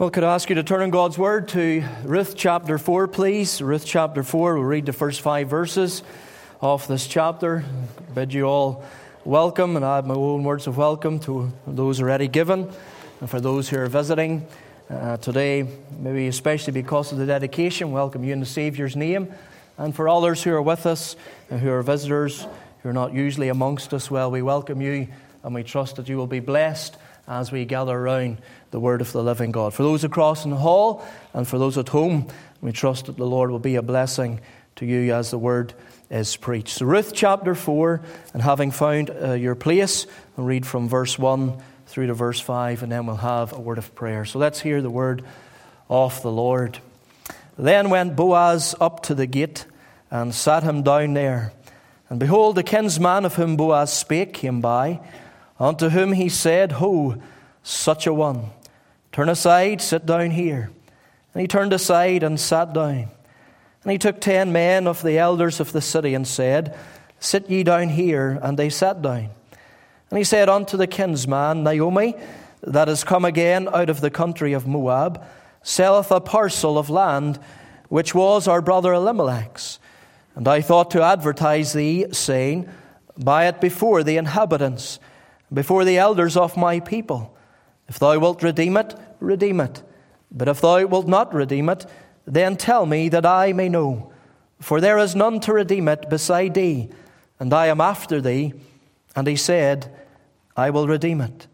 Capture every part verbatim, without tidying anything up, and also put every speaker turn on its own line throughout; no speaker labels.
Well, could I ask you to turn in God's Word to Ruth chapter four, please? Ruth chapter four, we'll read the first five verses of this chapter. I bid you all welcome, and I add my own words of welcome to those already given, and for those who are visiting uh, today, maybe especially because of the dedication, welcome you in the Saviour's name. And for others who are with us, and who are visitors, who are not usually amongst us, well, we welcome you, and we trust that you will be blessed as we gather around the Word of the living God. For those across in the hall and for those at home, we trust that the Lord will be a blessing to you as the Word is preached. So Ruth chapter four, and having found uh, your place, we'll read from verse one through to verse five, and then we'll have a word of prayer. So let's hear the word of the Lord. Then went Boaz up to the gate and sat him down there. And behold, the kinsman of whom Boaz spake came by, unto whom he said, Ho, such a one, turn aside, sit down here. And he turned aside and sat down. And he took ten men of the elders of the city and said, Sit ye down here. And they sat down. And he said unto the kinsman, Naomi, that is come again out of the country of Moab, selleth a parcel of land, which was our brother Elimelech's. And I thought to advertise thee, saying, Buy it before the inhabitants, before the elders of my people. If thou wilt redeem it, redeem it. But if thou wilt not redeem it, then tell me that I may know. For there is none to redeem it beside thee, and I am after thee. And he said, I will redeem it.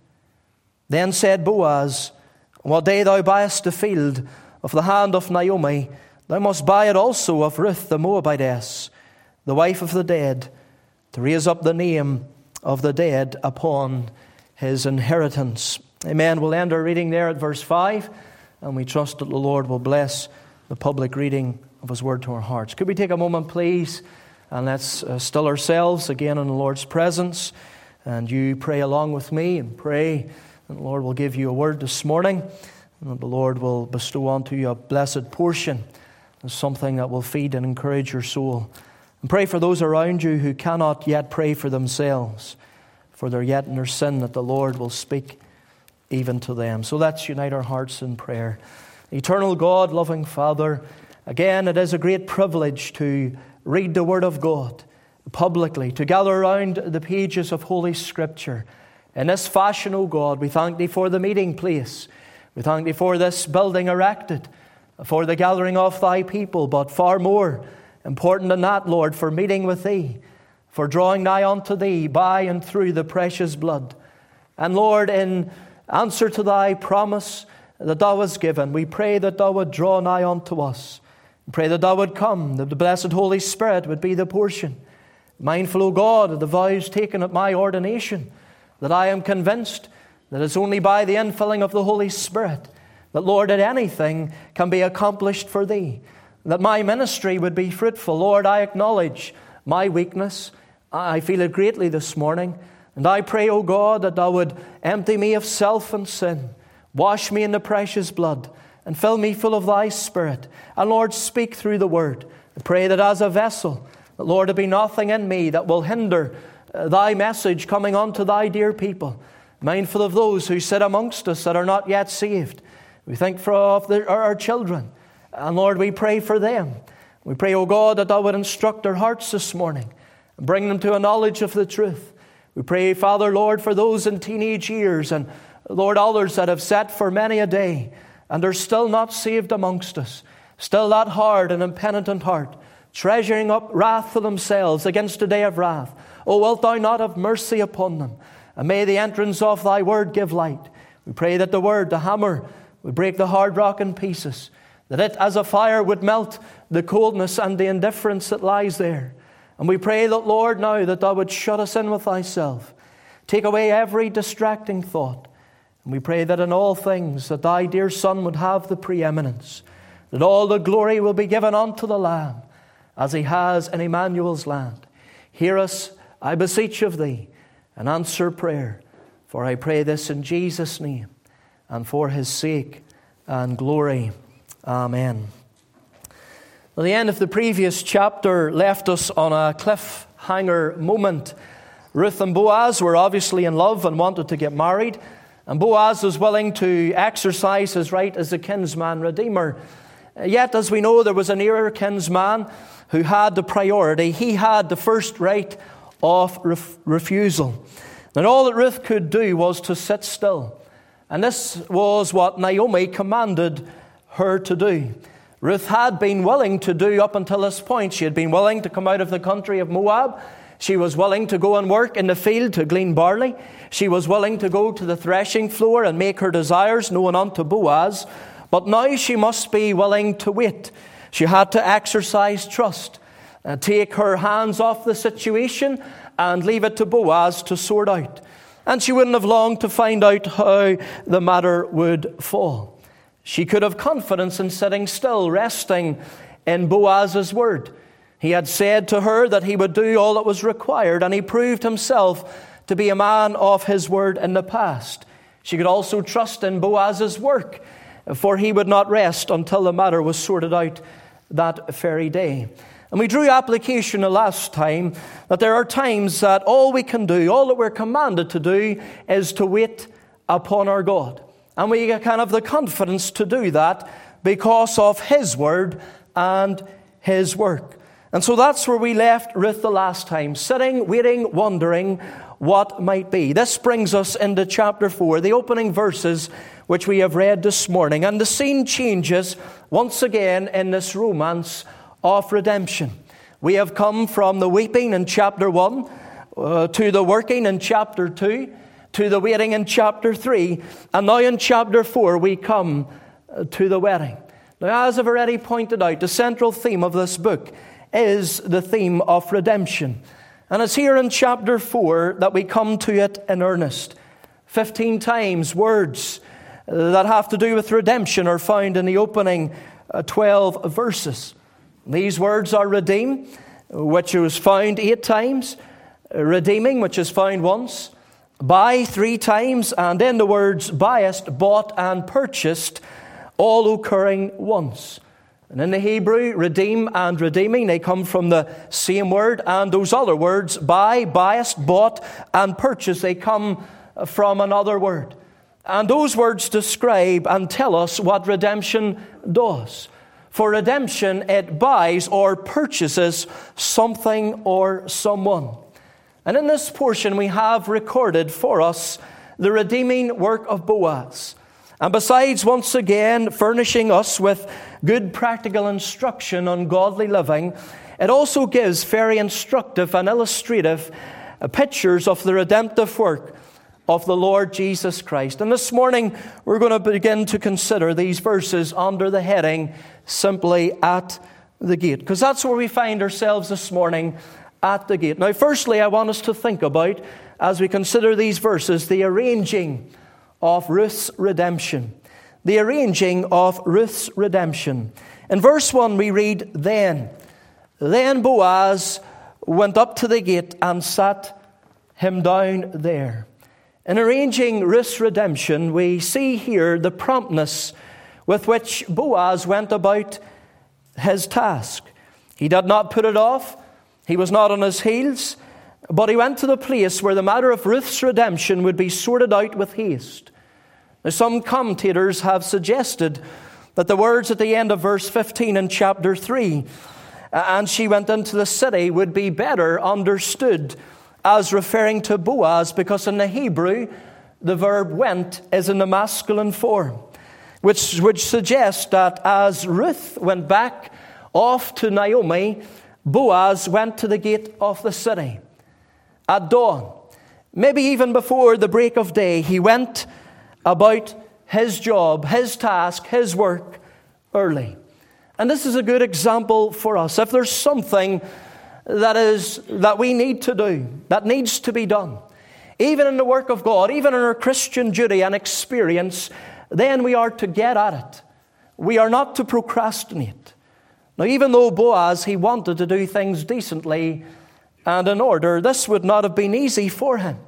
Then said Boaz, What day thou buyest the field of the hand of Naomi, thou must buy it also of Ruth the Moabitess, the wife of the dead, to raise up the name of the dead upon his inheritance. Amen. We'll end our reading there at verse five, and we trust that the Lord will bless the public reading of his word to our hearts. Could we take a moment, please, and let's uh, still ourselves again in the Lord's presence, and you pray along with me and pray that the Lord will give you a word this morning, and that the Lord will bestow unto you a blessed portion, something that will feed and encourage your soul. And pray for those around you who cannot yet pray for themselves, for they're yet in their sin, that the Lord will speak even to them. So let's unite our hearts in prayer. Eternal God, loving Father, again, it is a great privilege to read the Word of God publicly, to gather around the pages of Holy Scripture. In this fashion, O God, we thank Thee for the meeting place. We thank Thee for this building erected, for the gathering of Thy people, but far more important than that, Lord, for meeting with Thee, for drawing nigh unto Thee by and through the precious blood. And Lord, in answer to Thy promise that Thou hast given, we pray that Thou would draw nigh unto us. We pray that Thou would come, that the blessed Holy Spirit would be the portion. Mindful, O God, of the vows taken at my ordination, that I am convinced that it's only by the infilling of the Holy Spirit that, Lord, that anything can be accomplished for Thee, that my ministry would be fruitful. Lord, I acknowledge my weakness. I feel it greatly this morning. And I pray, O God, that Thou would empty me of self and sin, wash me in the precious blood, and fill me full of Thy Spirit. And Lord, speak through the Word. I pray that as a vessel, that, Lord, there be nothing in me that will hinder uh, Thy message coming unto Thy dear people. Mindful of those who sit amongst us that are not yet saved. We think for of the, our, our children. And Lord, we pray for them. We pray, O God, that Thou would instruct their hearts this morning and bring them to a knowledge of the truth. We pray, Father, Lord, for those in teenage years and, Lord, others that have sat for many a day and are still not saved amongst us, still that hard and impenitent heart, treasuring up wrath for themselves against the day of wrath. O, wilt Thou not have mercy upon them? And may the entrance of Thy word give light. We pray that the word, the hammer, would break the hard rock in pieces, that it as a fire would melt the coldness and the indifference that lies there. And we pray that, Lord, now that Thou would shut us in with Thyself, take away every distracting thought. And we pray that in all things that Thy dear Son would have the preeminence, that all the glory will be given unto the Lamb, as He has in Emmanuel's land. Hear us, I beseech of Thee, and answer prayer. For I pray this in Jesus' name, and for His sake and glory. Amen. Well, the end of the previous chapter left us on a cliffhanger moment. Ruth and Boaz were obviously in love and wanted to get married. And Boaz was willing to exercise his right as a kinsman redeemer. Yet, as we know, there was a nearer kinsman who had the priority. He had the first right of ref- refusal. And all that Ruth could do was to sit still. And this was what Naomi commanded her to do. Ruth had been willing to do up until this point. She had been willing to come out of the country of Moab. She was willing to go and work in the field to glean barley. She was willing to go to the threshing floor and make her desires known unto Boaz. But now she must be willing to wait. She had to exercise trust, and take her hands off the situation and leave it to Boaz to sort out. And she wouldn't have longed to find out how the matter would fall. She could have confidence in sitting still, resting in Boaz's word. He had said to her that he would do all that was required, and he proved himself to be a man of his word in the past. She could also trust in Boaz's work, for he would not rest until the matter was sorted out that very day. And we drew application the last time that there are times that all we can do, all that we're commanded to do, is to wait upon our God. And we can have the confidence to do that because of his word and his work. And so that's where we left Ruth the last time, sitting, waiting, wondering what might be. This brings us into chapter four, the opening verses which we have read this morning. And the scene changes once again in this romance of redemption. We have come from the weeping in chapter one, uh, to the working in chapter two, to the waiting in chapter three, and now in chapter four we come uh, to the wedding. Now, as I've already pointed out, the central theme of this book is the theme of redemption. And it's here in chapter four that we come to it in earnest. Fifteen times words that have to do with redemption are found in the opening uh, twelve verses. These words are redeem, which was found eight times, redeeming, which is found once, buy three times, and then the words biased, bought, and purchased, all occurring once. And in the Hebrew, redeem and redeeming, they come from the same word, and those other words, buy, biased, bought, and purchased, they come from another word. And those words describe and tell us what redemption does. For redemption, it buys or purchases something or someone. And in this portion, we have recorded for us the redeeming work of Boaz. And besides, once again, furnishing us with good practical instruction on godly living, it also gives very instructive and illustrative pictures of the redemptive work of the Lord Jesus Christ. And this morning, we're going to begin to consider these verses under the heading, simply at the gate. Because that's where we find ourselves this morning, at the gate. Now, firstly, I want us to think about, as we consider these verses, the arranging of Ruth's redemption. The arranging of Ruth's redemption. In verse one, we read, Then, then Boaz went up to the gate and sat him down there. In arranging Ruth's redemption, we see here the promptness with which Boaz went about his task. He did not put it off. He was not on his heels. But he went to the place where the matter of Ruth's redemption would be sorted out with haste. Now, some commentators have suggested that the words at the end of verse fifteen in chapter three, and she went into the city, would be better understood as referring to Boaz, because in the Hebrew, the verb went is in the masculine form, which, which suggests that as Ruth went back off to Naomi, Boaz went to the gate of the city. At dawn, maybe even before the break of day, he went about his job, his task, his work early. And this is a good example for us. If there's something that is that we need to do, that needs to be done, even in the work of God, even in our Christian duty and experience, then we are to get at it. We are not to procrastinate. Now, even though Boaz, he wanted to do things decently and in order, this would not have been easy for him.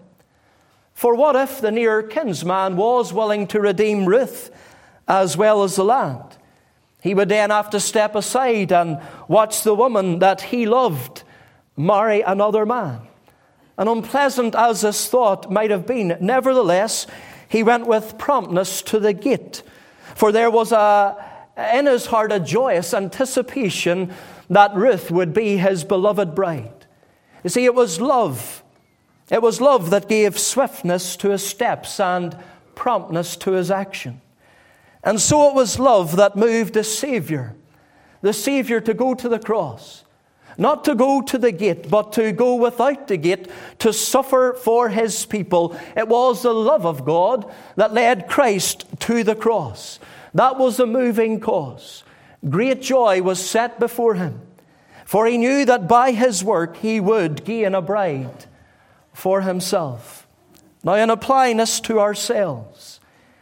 For what if the near kinsman was willing to redeem Ruth as well as the land? He would then have to step aside and watch the woman that he loved marry another man. And unpleasant as this thought might have been, nevertheless, he went with promptness to the gate, for there was a, in his heart a joyous anticipation that Ruth would be his beloved bride. You see, it was love. It was love that gave swiftness to his steps and promptness to his action. And so it was love that moved the Savior, the Savior to go to the cross. Not to go to the gate, but to go without the gate, to suffer for his people. It was the love of God that led Christ to the cross. That was the moving cause. Great joy was set before him, for he knew that by his work he would gain a bride for himself. Now, in applying this to ourselves,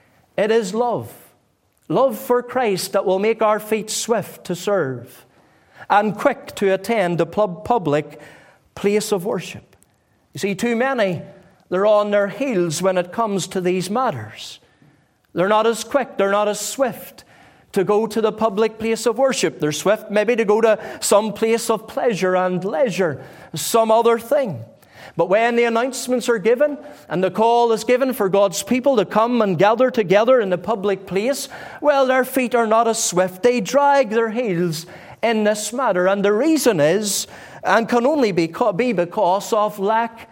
it is love. Love for Christ that will make our feet swift to serve and quick to attend the public place of worship. You see, too many, they're on their heels when it comes to these matters. They're not as quick, they're not as swift to go to the public place of worship. They're swift maybe to go to some place of pleasure and leisure, some other thing. But when the announcements are given and the call is given for God's people to come and gather together in the public place, well, their feet are not as swift. They drag their heels in this matter. And the reason is, and can only be because of lack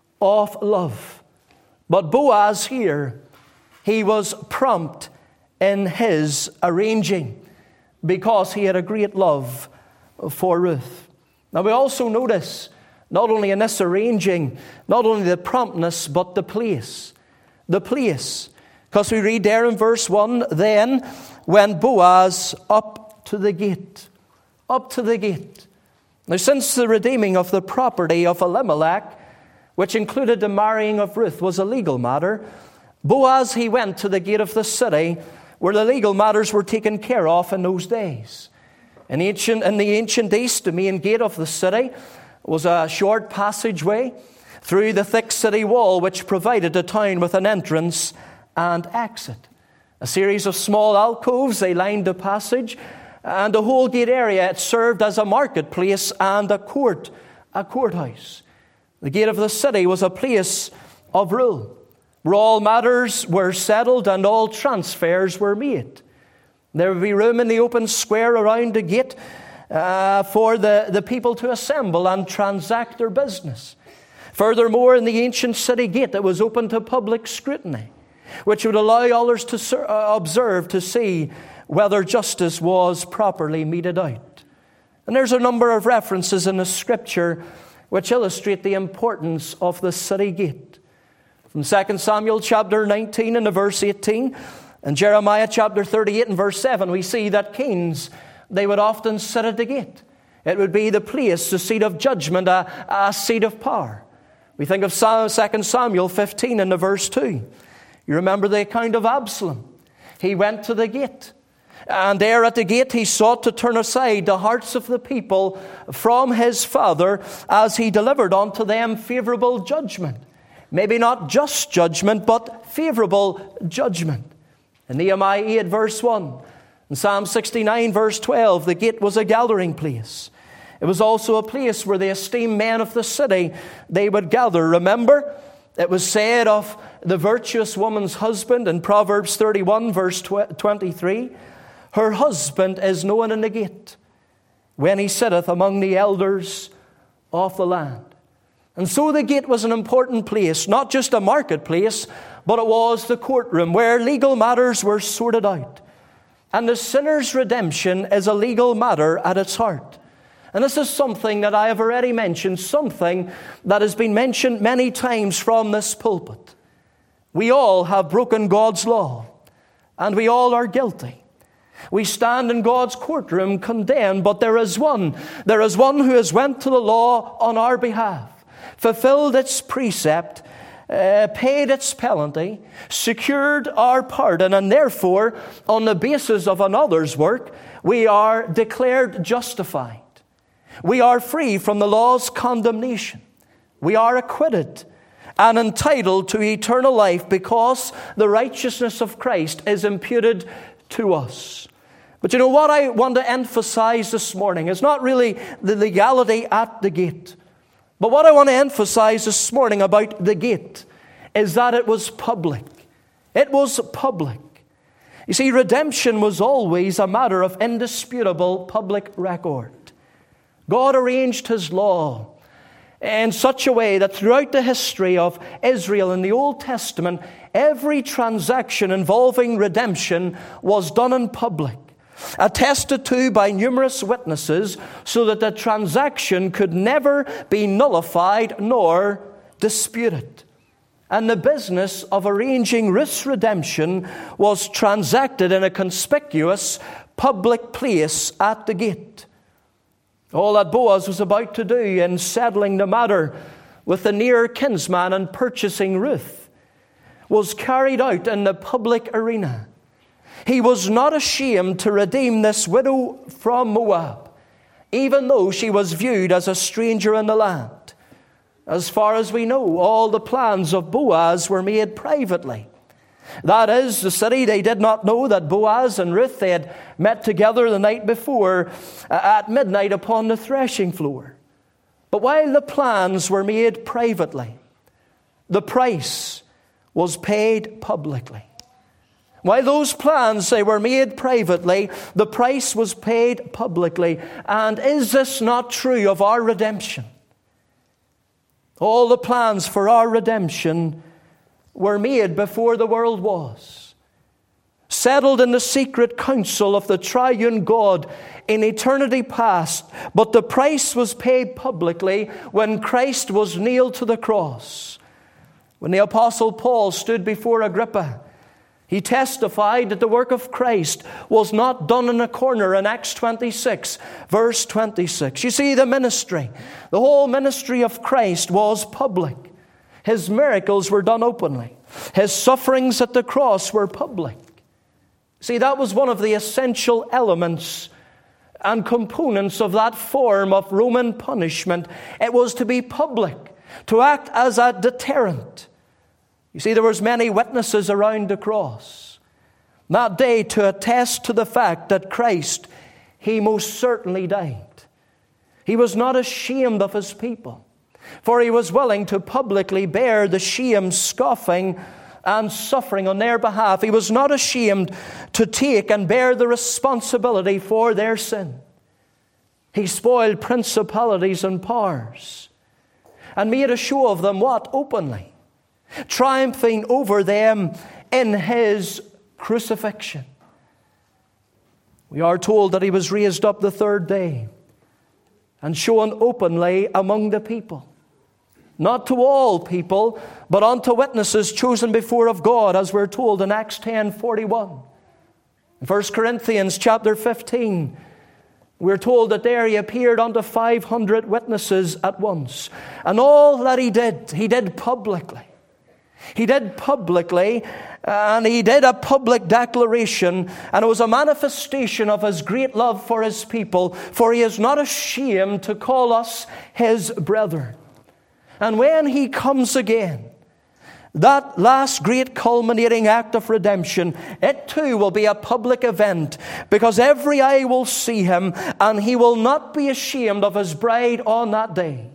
of love. But Boaz here, he was prompt in his arranging because he had a great love for Ruth. Now we also notice, not only in this arranging, not only the promptness, but the place. The place. Because we read there in verse one, then went Boaz up to the gate. Up to the gate. Now, since the redeeming of the property of Elimelech, which included the marrying of Ruth, was a legal matter, Boaz, he went to the gate of the city where the legal matters were taken care of in those days. In, ancient, in the ancient East, the main gate of the city was a short passageway through the thick city wall, which provided the town with an entrance and exit. A series of small alcoves, they lined the passage, and the whole gate area, it served as a marketplace and a court, a courthouse. The gate of the city was a place of rule, where all matters were settled and all transfers were made. There would be room in the open square around the gate uh, for the, the people to assemble and transact their business. Furthermore, in the ancient city gate, it was open to public scrutiny, which would allow others to ser- uh, observe to see whether justice was properly meted out. And there's a number of references in the Scripture which illustrate the importance of the city gate. From Second Samuel chapter nineteen and verse eighteen, and Jeremiah chapter thirty-eight and verse seven, we see that kings, they would often sit at the gate. It would be the place, the seat of judgment, a, a seat of power. We think of Second Samuel fifteen and verse two. You remember the account of Absalom. He went to the gate. And there at the gate he sought to turn aside the hearts of the people from his father as he delivered unto them favorable judgment. Maybe not just judgment, but favorable judgment. In Nehemiah eight verse one, in Psalm sixty-nine verse twelve, the gate was a gathering place. It was also a place where the esteemed men of the city, they would gather. Remember, it was said of the virtuous woman's husband in Proverbs thirty-one verse twenty-three, her husband is known in the gate when he sitteth among the elders of the land. And so the gate was an important place, not just a marketplace, but it was the courtroom where legal matters were sorted out. And the sinner's redemption is a legal matter at its heart. And this is something that I have already mentioned, something that has been mentioned many times from this pulpit. We all have broken God's law, and we all are guilty. We stand in God's courtroom condemned, but there is one. There is one who has went to the law on our behalf, fulfilled its precept, uh, paid its penalty, secured our pardon, and therefore, on the basis of another's work, we are declared justified. We are free from the law's condemnation. We are acquitted and entitled to eternal life because the righteousness of Christ is imputed to us. But you know what I want to emphasize this morning is not really the legality at the gate. But what I want to emphasize this morning about the gate is that it was public. It was public. You see, redemption was always a matter of indisputable public record. God arranged His law in such a way that throughout the history of Israel in the Old Testament, every transaction involving redemption was done in public, attested to by numerous witnesses, so that the transaction could never be nullified nor disputed. And the business of arranging Ruth's redemption was transacted in a conspicuous public place at the gate. All that Boaz was about to do in settling the matter with the near kinsman and purchasing Ruth was carried out in the public arena. He was not ashamed to redeem this widow from Moab, even though she was viewed as a stranger in the land. As far as we know, all the plans of Boaz were made privately. That is, the city, they did not know that Boaz and Ruth, they had met together the night before at midnight upon the threshing floor. But while the plans were made privately, the price was paid publicly. While those plans, they were made privately, the price was paid publicly. And is this not true of our redemption? All the plans for our redemption were made before the world was, settled in the secret counsel of the triune God in eternity past, but the price was paid publicly when Christ was nailed to the cross. When the Apostle Paul stood before Agrippa, he testified that the work of Christ was not done in a corner in Acts twenty-six, verse twenty-six. You see, the ministry, the whole ministry of Christ was public. His miracles were done openly. His sufferings at the cross were public. See, that was one of the essential elements and components of that form of Roman punishment. It was to be public, to act as a deterrent. You see, there was many witnesses around the cross that day to attest to the fact that Christ, He most certainly died. He was not ashamed of His people, for He was willing to publicly bear the shame, scoffing, and suffering on their behalf. He was not ashamed to take and bear the responsibility for their sin. He spoiled principalities and powers and made a show of them, what? Openly. Triumphing over them in His crucifixion. We are told that He was raised up the third day and shown openly among the people. Not to all people, but unto witnesses chosen before of God, as we're told in Acts ten forty-one. In First Corinthians chapter fifteen, we're told that there He appeared unto five hundred witnesses at once. And all that He did, He did publicly. He did publicly, and He did a public declaration, and it was a manifestation of His great love for His people, for He is not ashamed to call us His brethren. And when He comes again, that last great culminating act of redemption, it too will be a public event, because every eye will see Him, and He will not be ashamed of His bride on that day.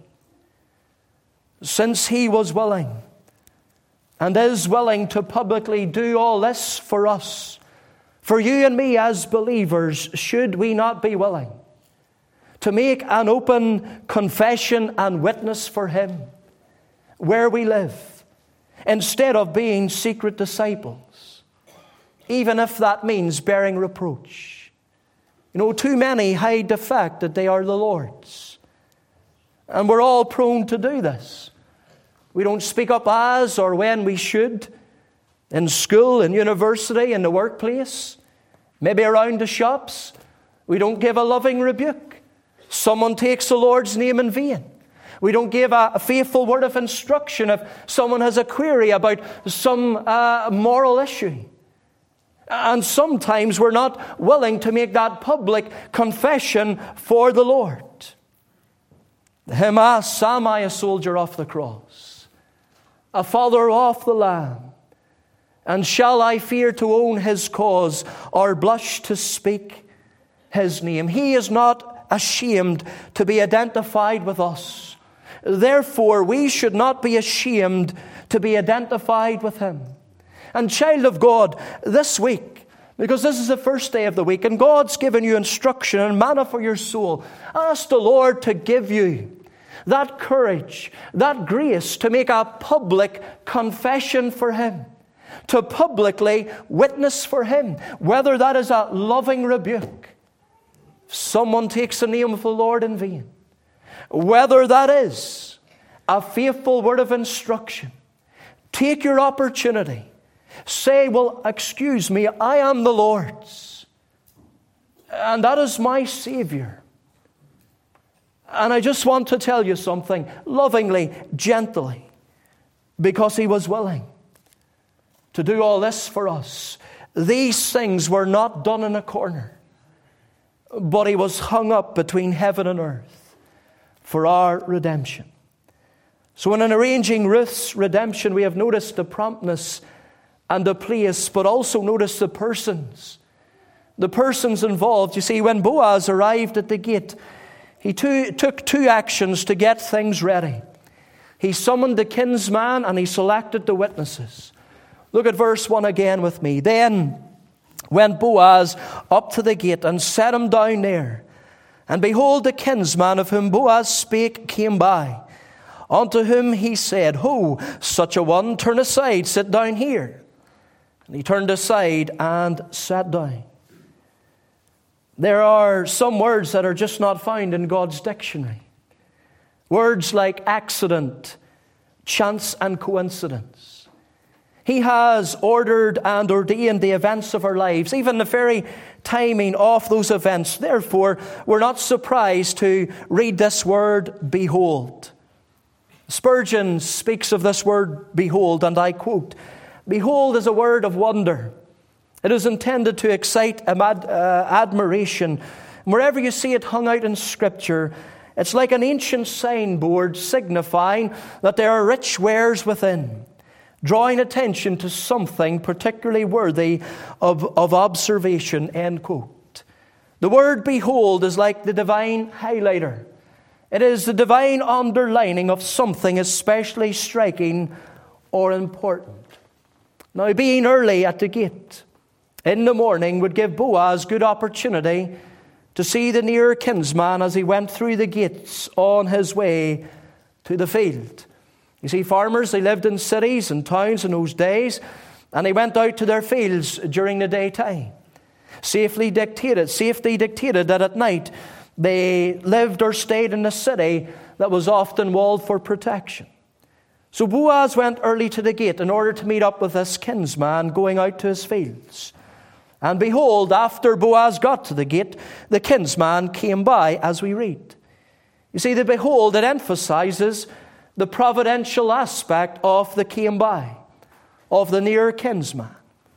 Since He was willing and is willing to publicly do all this for us, for you and me as believers, should we not be willing to make an open confession and witness for Him where we live, instead of being secret disciples, even if that means bearing reproach? You know, too many hide the fact that they are the Lord's, and we're all prone to do this. We don't speak up as or when we should, in school, in university, in the workplace, maybe around the shops. We don't give a loving rebuke. Someone takes the Lord's name in vain. We don't give a, a faithful word of instruction if someone has a query about some uh, moral issue. And sometimes we're not willing to make that public confession for the Lord. The hymn asks, am I a soldier of the cross, a follower of the Lamb? And shall I fear to own His cause, or blush to speak His name? He is not ashamed to be identified with us. Therefore, we should not be ashamed to be identified with Him. And child of God, this week, because this is the first day of the week, and God's given you instruction and manna for your soul, ask the Lord to give you that courage, that grace to make a public confession for Him, to publicly witness for Him, whether that is a loving rebuke, if someone takes the name of the Lord in vain, whether that is a faithful word of instruction. Take your opportunity. Say, well, excuse me, I am the Lord's, and that is my Savior. And I just want to tell you something, lovingly, gently, because He was willing to do all this for us. These things were not done in a corner, but He was hung up between heaven and earth for our redemption. So in arranging Ruth's redemption, we have noticed the promptness and the place, but also notice the persons. The persons involved. You see, when Boaz arrived at the gate, he too, took two actions to get things ready. He summoned the kinsman and he selected the witnesses. Look at verse one again with me. Then went Boaz up to the gate and set him down there. And behold, the kinsman of whom Boaz spake came by. Unto whom he said, Ho, such a one, turn aside, sit down here. And he turned aside and sat down. There are some words that are just not found in God's dictionary. Words like accident, chance, and coincidence. He has ordered and ordained the events of our lives, even the very timing of those events. Therefore, we're not surprised to read this word, behold. Spurgeon speaks of this word, behold, and I quote, Behold is a word of wonder. It is intended to excite amad, uh, admiration. Wherever you see it hung out in Scripture, it's like an ancient signboard signifying that there are rich wares within, drawing attention to something particularly worthy of, of observation, end quote. The word behold is like the divine highlighter. It is the divine underlining of something especially striking or important. Now, being early at the gate in the morning would give Boaz good opportunity to see the near kinsman as he went through the gates on his way to the field. You see, farmers, they lived in cities and towns in those days, and they went out to their fields during the daytime. Safely dictated, safety dictated that at night they lived or stayed in a city that was often walled for protection. So Boaz went early to the gate in order to meet up with this kinsman going out to his fields. And behold, after Boaz got to the gate, the kinsman came by, as we read. You see, the behold, it emphasizes the providential aspect of the came by, of the near kinsman.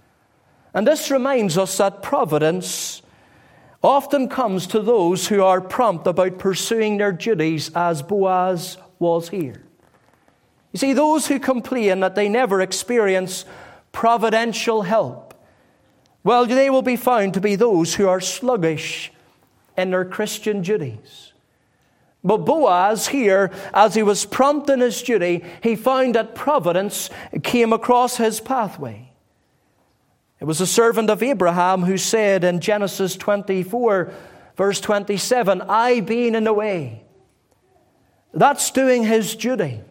And this reminds us that providence often comes to those who are prompt about pursuing their duties, as Boaz was here. You see, those who complain that they never experience providential help, well, they will be found to be those who are sluggish in their Christian duties. But Boaz here, as he was prompt in his duty, he found that providence came across his pathway. It was a servant of Abraham who said in Genesis twenty-four, verse twenty-seven, I being in the way. That's doing his duty.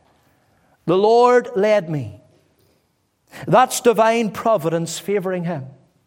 The Lord led me. That's divine providence favoring him.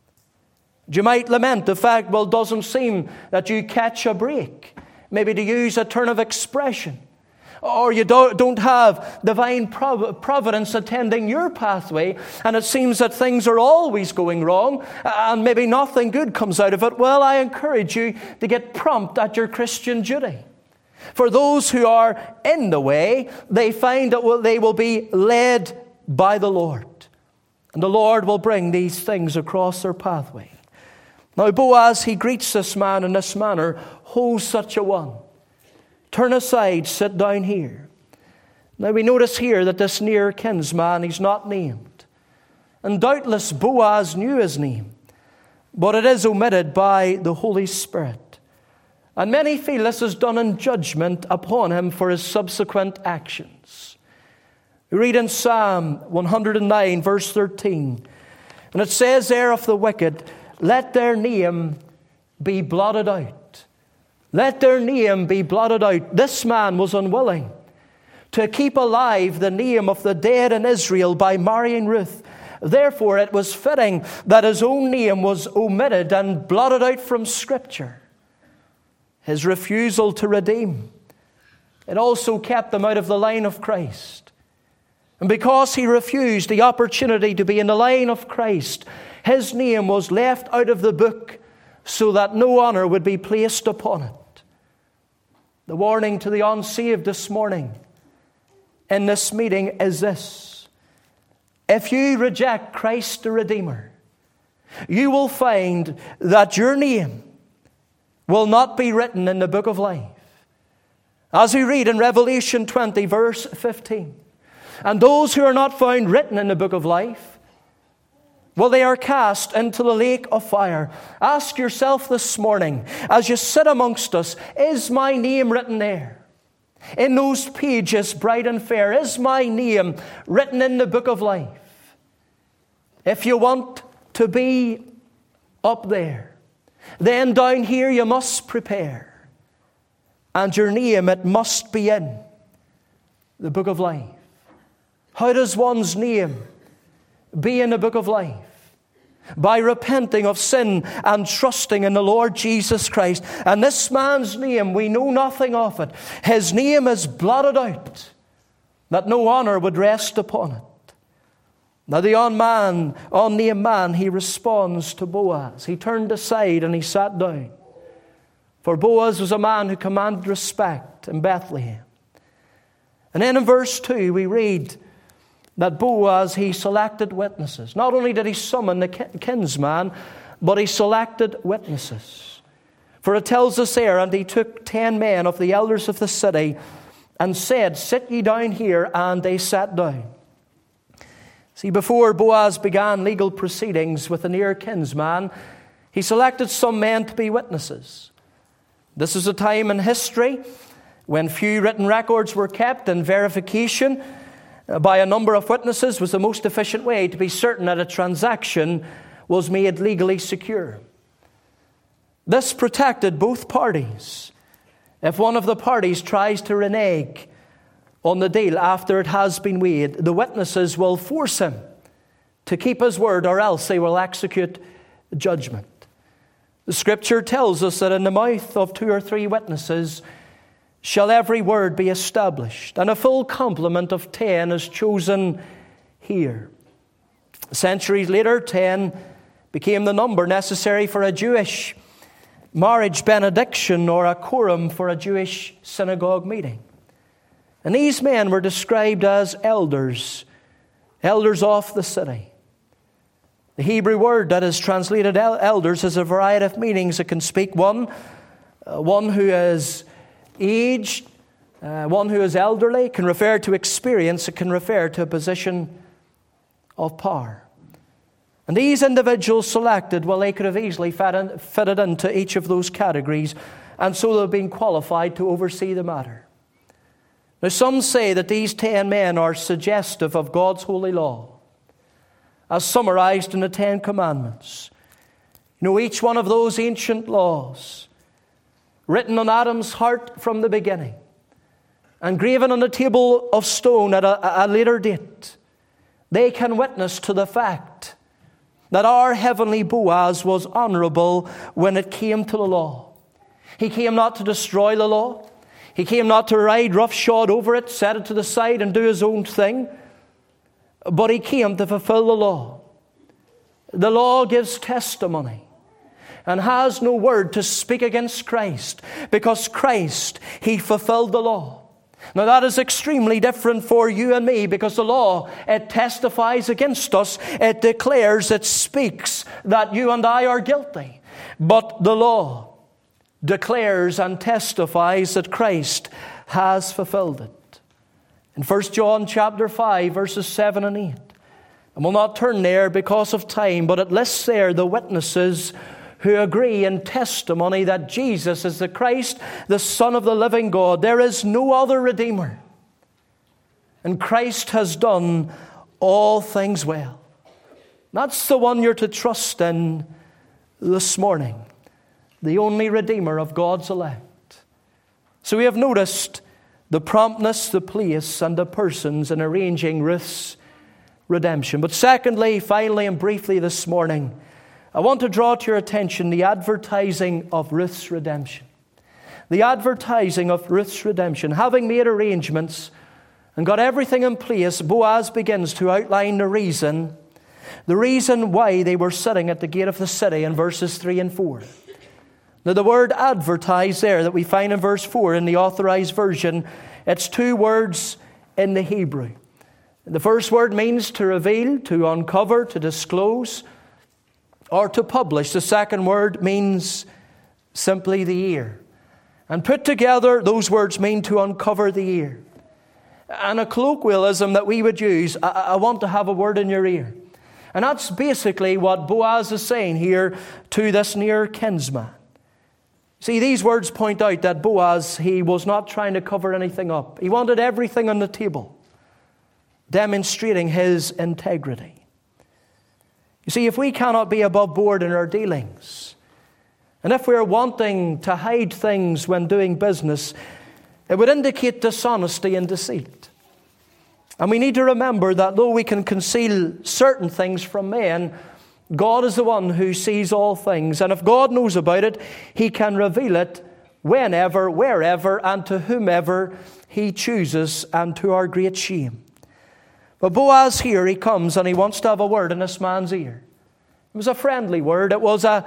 You might lament the fact, well, it doesn't seem that you catch a break. Maybe to use a turn of expression. Or you don't have divine providence attending your pathway, and it seems that things are always going wrong, and maybe nothing good comes out of it. Well, I encourage you to get prompt at your Christian duty. For those who are in the way, they find that they will be led by the Lord. And the Lord will bring these things across their pathway. Now Boaz, he greets this man in this manner, Ho, such a one. Turn aside, sit down here. Now we notice here that this near kinsman, he's not named. And doubtless Boaz knew his name, but it is omitted by the Holy Spirit. And many feel this is done in judgment upon him for his subsequent actions. We read in Psalm one hundred nine, verse thirteen, and it says there of the wicked, let their name be blotted out. Let their name be blotted out. This man was unwilling to keep alive the name of the dead in Israel by marrying Ruth. Therefore, it was fitting that his own name was omitted and blotted out from Scripture. His refusal to redeem, it also kept him out of the line of Christ. And because he refused the opportunity to be in the line of Christ, his name was left out of the book so that no honor would be placed upon it. The warning to the unsaved this morning in this meeting is this: if you reject Christ the Redeemer, you will find that your name will not be written in the book of life. As we read in Revelation twenty, verse fifteen, and those who are not found written in the book of life, well, they are cast into the lake of fire. Ask yourself this morning, as you sit amongst us, is my name written there? In those pages bright and fair, is my name written in the book of life? If you want to be up there, then down here you must prepare. And your name, it must be in the book of life. How does one's name be in the book of life? By repenting of sin and trusting in the Lord Jesus Christ. And this man's name, we know nothing of it. His name is blotted out, that no honor would rest upon it. Now the unman, unnamed man, he responds to Boaz. He turned aside and he sat down. For Boaz was a man who commanded respect in Bethlehem. And then in verse two we read that Boaz, he selected witnesses. Not only did he summon the kinsman, but he selected witnesses. For it tells us there, and he took ten men of the elders of the city and said, sit ye down here, and they sat down. See, before Boaz began legal proceedings with the near kinsman, he selected some men to be witnesses. This is a time in history when few written records were kept, and verification by a number of witnesses was the most efficient way to be certain that a transaction was made legally secure. This protected both parties. If one of the parties tries to renege on the deal after it has been weighed, the witnesses will force him to keep his word, or else they will execute judgment. The Scripture tells us that in the mouth of two or three witnesses shall every word be established, and a full complement of ten is chosen here. Centuries later, ten became the number necessary for a Jewish marriage benediction or a quorum for a Jewish synagogue meeting. And these men were described as elders, elders of the city. The Hebrew word that is translated elders has a variety of meanings. It can speak one, uh, one who is aged, uh, one who is elderly, can refer to experience, it can refer to a position of power. And these individuals selected, well, they could have easily fitted into each of those categories, and so they've been qualified to oversee the matter. Now, some say that these ten men are suggestive of God's holy law, as summarized in the Ten Commandments. You know, each one of those ancient laws, written on Adam's heart from the beginning, and graven on a table of stone at a, a later date, they can witness to the fact that our heavenly Boaz was honorable when it came to the law. He came not to destroy the law. He came not to ride roughshod over it, set it to the side and do his own thing. But he came to fulfill the law. The law gives testimony and has no word to speak against Christ, because Christ, he fulfilled the law. Now that is extremely different for you and me, because the law, it testifies against us. It declares, it speaks that you and I are guilty. But the law declares and testifies that Christ has fulfilled it. In First John chapter five, verses seven and eight. And we'll not turn there because of time, but it lists there the witnesses who agree in testimony that Jesus is the Christ, the Son of the living God. There is no other Redeemer. and Christ has done all things well. That's the one you're to trust in this morning, the only Redeemer of God's elect. So we have noticed the promptness, the place, and the persons in arranging Ruth's redemption. But secondly, finally, and briefly this morning, I want to draw to your attention the advertising of Ruth's redemption. The advertising of Ruth's redemption. Having made arrangements and got everything in place, Boaz begins to outline the reason, the reason why they were sitting at the gate of the city in verses three and four. Now the word advertise there that we find in verse four in the Authorized Version, it's two words in the Hebrew. The first word means to reveal, to uncover, to disclose, or to publish. The second word means simply the ear. And put together, those words mean to uncover the ear. And a colloquialism that we would use, I, I want to have a word in your ear. And that's basically what Boaz is saying here to this near kinsman. See, these words point out that Boaz, he was not trying to cover anything up. He wanted everything on the table, demonstrating his integrity. You see, if we cannot be above board in our dealings, and if we're wanting to hide things when doing business, it would indicate dishonesty and deceit. And we need to remember that though we can conceal certain things from men, God is the one who sees all things. And if God knows about it, He can reveal it whenever, wherever, and to whomever He chooses, and to our great shame. But Boaz here, he comes and he wants to have a word in this man's ear. It was a friendly word. It was a,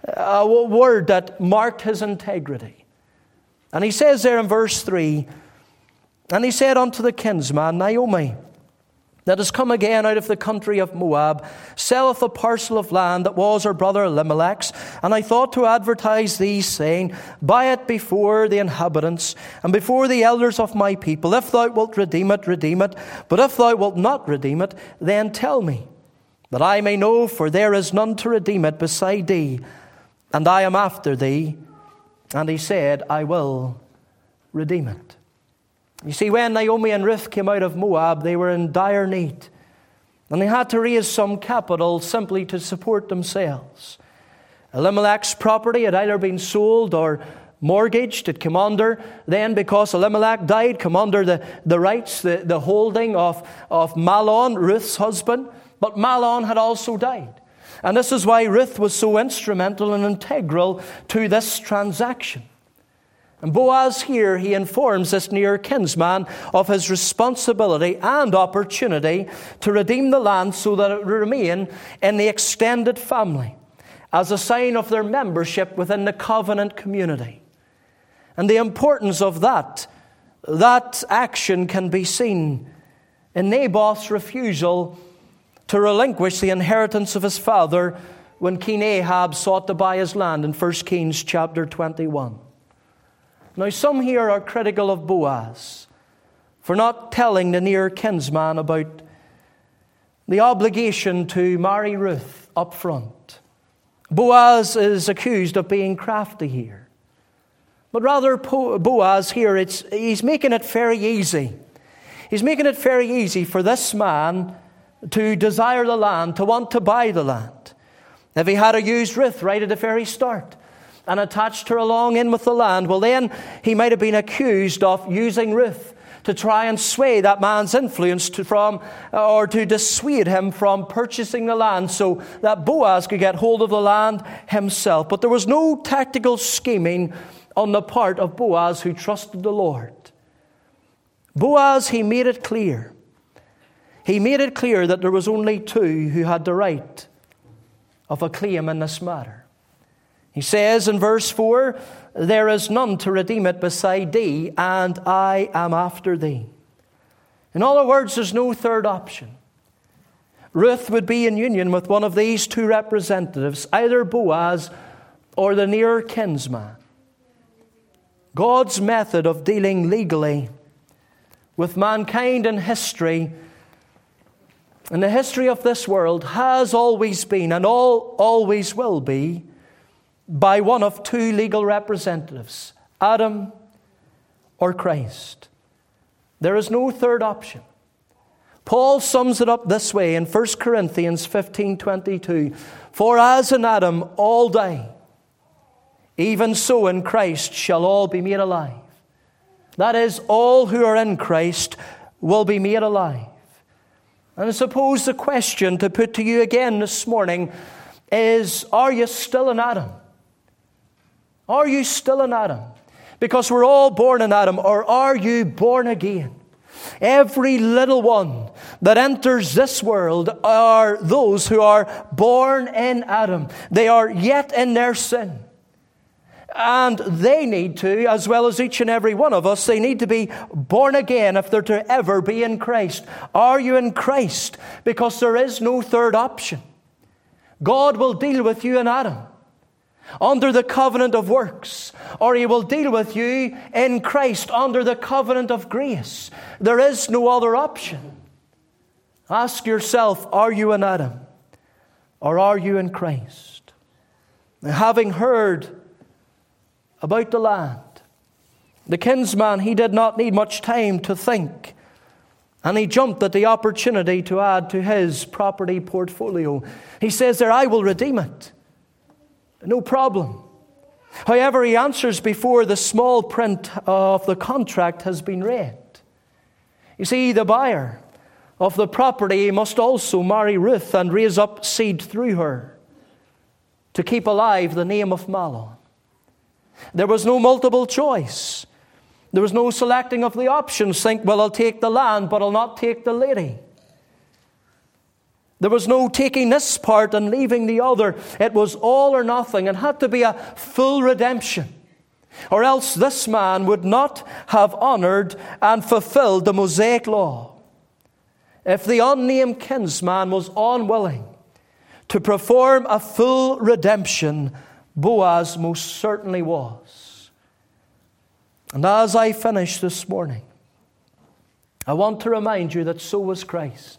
a word that marked his integrity. And he says there in verse three, and he said unto the kinsman, Naomi, that is come again out of the country of Moab, selleth a parcel of land that was her brother Elimelech's. And I thought to advertise thee, saying, buy it before the inhabitants, and before the elders of my people. If thou wilt redeem it, redeem it. But if thou wilt not redeem it, then tell me, that I may know, for there is none to redeem it beside thee, and I am after thee. And he said, I will redeem it. You see, when Naomi and Ruth came out of Moab, they were in dire need. And they had to raise some capital simply to support themselves. Elimelech's property had either been sold or mortgaged. It came under, then because Elimelech died, came under the, the rights, the, the holding of, of Mahlon, Ruth's husband. But Mahlon had also died. And this is why Ruth was so instrumental and integral to this transaction. And Boaz here, he informs this near kinsman of his responsibility and opportunity to redeem the land so that it would remain in the extended family as a sign of their membership within the covenant community. And the importance of that, that action can be seen in Naboth's refusal to relinquish the inheritance of his father when King Ahab sought to buy his land in First Kings chapter twenty-one. Now, some here are critical of Boaz for not telling the near kinsman about the obligation to marry Ruth up front. Boaz is accused of being crafty here. But rather, Boaz here, it's, he's making it very easy. He's making it very easy for this man to desire the land, to want to buy the land. If he had used Ruth right at the very start and attached her along in with the land, well then he might have been accused of using Ruth to try and sway that man's influence to, from, or to dissuade him from purchasing the land so that Boaz could get hold of the land himself. But there was no tactical scheming on the part of Boaz, who trusted the Lord. Boaz, he made it clear. He made it clear that there was only two who had the right of a claim in this matter. He says in verse four, there is none to redeem it beside thee, and I am after thee. In other words, there's no third option. Ruth would be in union with one of these two representatives, either Boaz or the near kinsman. God's method of dealing legally with mankind in history, in the history of this world, has always been and all always will be by one of two legal representatives, Adam or Christ. There is no third option. Paul sums it up this way in First Corinthians fifteen twenty-two. For as in Adam all die, even so in Christ shall all be made alive. That is, all who are in Christ will be made alive. And I suppose the question to put to you again this morning is, are you still in Adam? Are you still in Adam? Because we're all born in Adam. Or are you born again? Every little one that enters this world are those who are born in Adam. They are yet in their sin. And they need to, as well as each and every one of us, they need to be born again if they're to ever be in Christ. Are you in Christ? Because there is no third option. God will deal with you in Adam under the covenant of works, or He will deal with you in Christ under the covenant of grace. There is no other option. Ask yourself, are you in Adam, or are you in Christ? Now, having heard about the land, the kinsman, he did not need much time to think, and he jumped at the opportunity to add to his property portfolio. He says there, I will redeem it. No problem. However, he answers before the small print of the contract has been read. You see, the buyer of the property must also marry Ruth and raise up seed through her to keep alive the name of Mahlon. There was no multiple choice. There was no selecting of the options. Think, well, I'll take the land, but I'll not take the lady. There was no taking this part and leaving the other. It was all or nothing, and had to be a full redemption. Or else this man would not have honored and fulfilled the Mosaic law. If the unnamed kinsman was unwilling to perform a full redemption, Boaz most certainly was. And as I finish this morning, I want to remind you that so was Christ.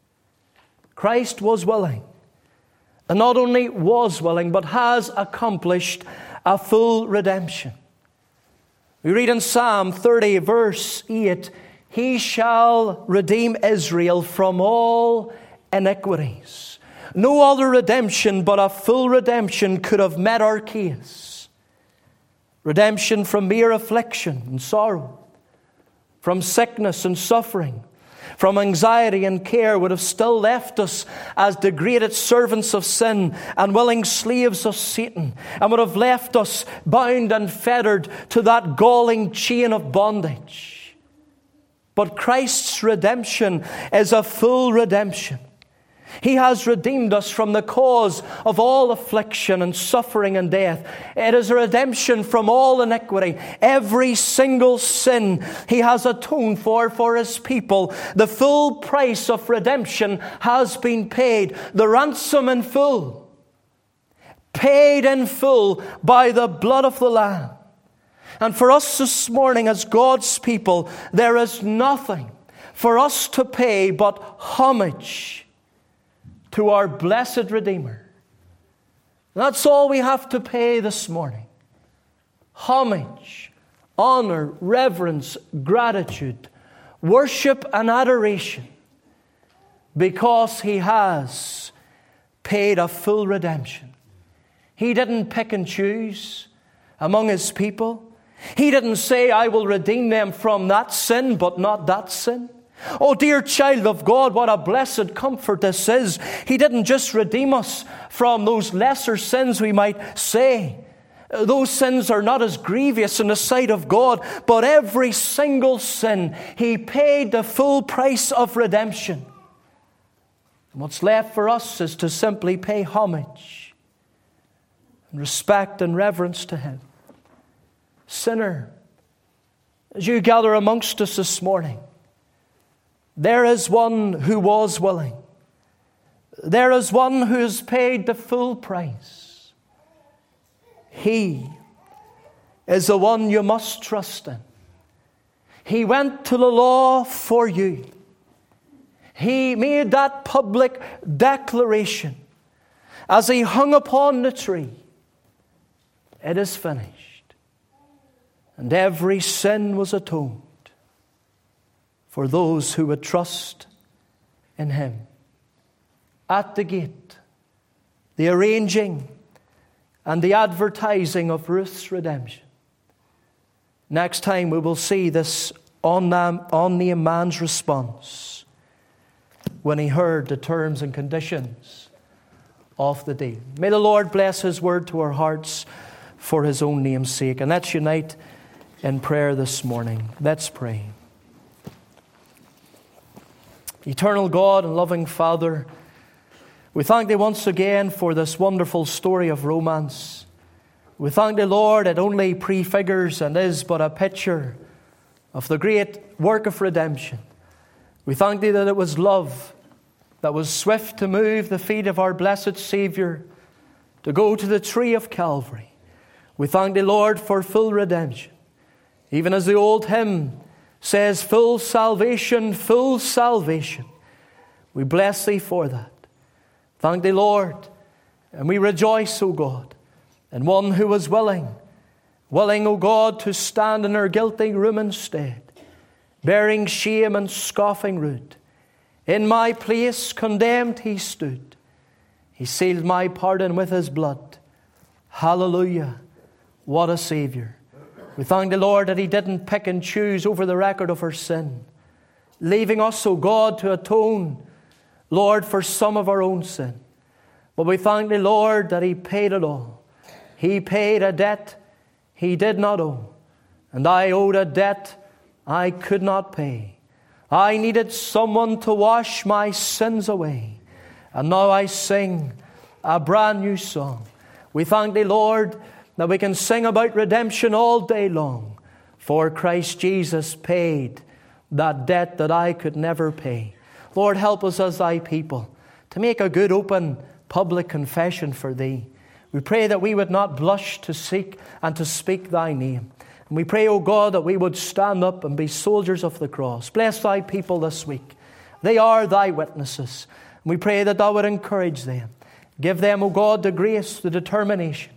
Christ was willing, and not only was willing, but has accomplished a full redemption. We read in Psalm thirty, verse eight, He shall redeem Israel from all iniquities. No other redemption but a full redemption could have met our case. Redemption from mere affliction and sorrow, from sickness and suffering, from anxiety and care would have still left us as degraded servants of sin and willing slaves of Satan, and would have left us bound and fettered to that galling chain of bondage. But Christ's redemption is a full redemption. He has redeemed us from the cause of all affliction and suffering and death. It is a redemption from all iniquity. Every single sin He has atoned for for His people. The full price of redemption has been paid. The ransom in full. Paid in full by the blood of the Lamb. And for us this morning as God's people, there is nothing for us to pay but homage to our blessed Redeemer. That's all we have to pay this morning. Homage, honor, reverence, gratitude, worship and adoration, because He has paid a full redemption. He didn't pick and choose among His people. He didn't say, I will redeem them from that sin, but not that sin. Oh, dear child of God, what a blessed comfort this is. He didn't just redeem us from those lesser sins, we might say. Those sins are not as grievous in the sight of God, but every single sin, He paid the full price of redemption. And what's left for us is to simply pay homage and respect and reverence to Him. Sinner, as you gather amongst us this morning, there is one who was willing. There is one who has paid the full price. He is the one you must trust in. He went to the law for you. He made that public declaration as He hung upon the tree. It is finished. And every sin was atoned for those who would trust in Him. At the gate, the arranging and the advertising of Ruth's redemption. Next time we will see this unnamed man's response when he heard the terms and conditions of the deal. May the Lord bless His word to our hearts for His own name's sake. And let's unite in prayer this morning. Let's pray. Eternal God and loving Father, we thank Thee once again for this wonderful story of romance. We thank Thee, Lord, it only prefigures and is but a picture of the great work of redemption. We thank Thee that it was love that was swift to move the feet of our blessed Savior to go to the tree of Calvary. We thank Thee, Lord, for full redemption. Even as the old hymn says, full salvation, full salvation. We bless Thee for that. Thank Thee, Lord, and we rejoice, O God, in one who was willing, willing, O God, to stand in our guilty room instead, bearing shame and scoffing rude. In my place condemned He stood. He sealed my pardon with His blood. Hallelujah. What a Savior. We thank the Lord that He didn't pick and choose over the record of our sin, leaving us, O God, to atone, Lord, for some of our own sin. But we thank the Lord that He paid it all. He paid a debt He did not owe. And I owed a debt I could not pay. I needed someone to wash my sins away. And now I sing a brand new song. We thank Thee, Lord, that we can sing about redemption all day long. For Christ Jesus paid that debt that I could never pay. Lord, help us as Thy people to make a good, open, public confession for Thee. We pray that we would not blush to seek and to speak Thy name. And we pray, O God, that we would stand up and be soldiers of the cross. Bless Thy people this week. They are Thy witnesses. And we pray that Thou would encourage them. Give them, O God, the grace, the determination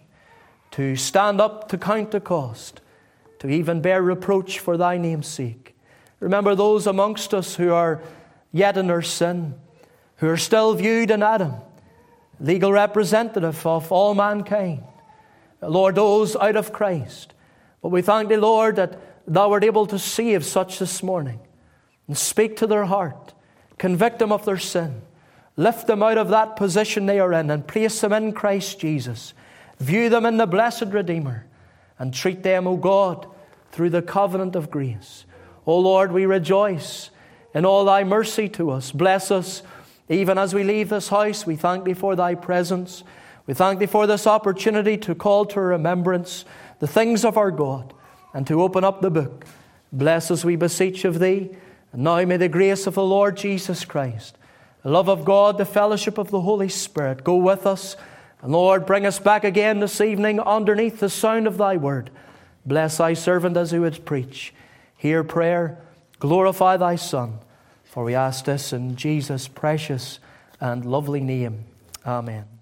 to stand up to count the cost, to even bear reproach for Thy name's sake. Remember those amongst us who are yet in their sin, who are still viewed in Adam, legal representative of all mankind. Lord, those out of Christ. But we thank Thee, Lord, that Thou art able to save such this morning and speak to their heart, convict them of their sin, lift them out of that position they are in and place them in Christ Jesus. View them in the blessed Redeemer and treat them, O God, through the covenant of grace. O Lord, we rejoice in all Thy mercy to us. Bless us even as we leave this house. We thank Thee for Thy presence. We thank Thee for this opportunity to call to remembrance the things of our God and to open up the book. Bless us, we beseech of Thee. And now may the grace of the Lord Jesus Christ, the love of God, the fellowship of the Holy Spirit go with us. And Lord, bring us back again this evening underneath the sound of Thy word. Bless Thy servant as he would preach. Hear prayer. Glorify Thy Son. For we ask this in Jesus' precious and lovely name. Amen.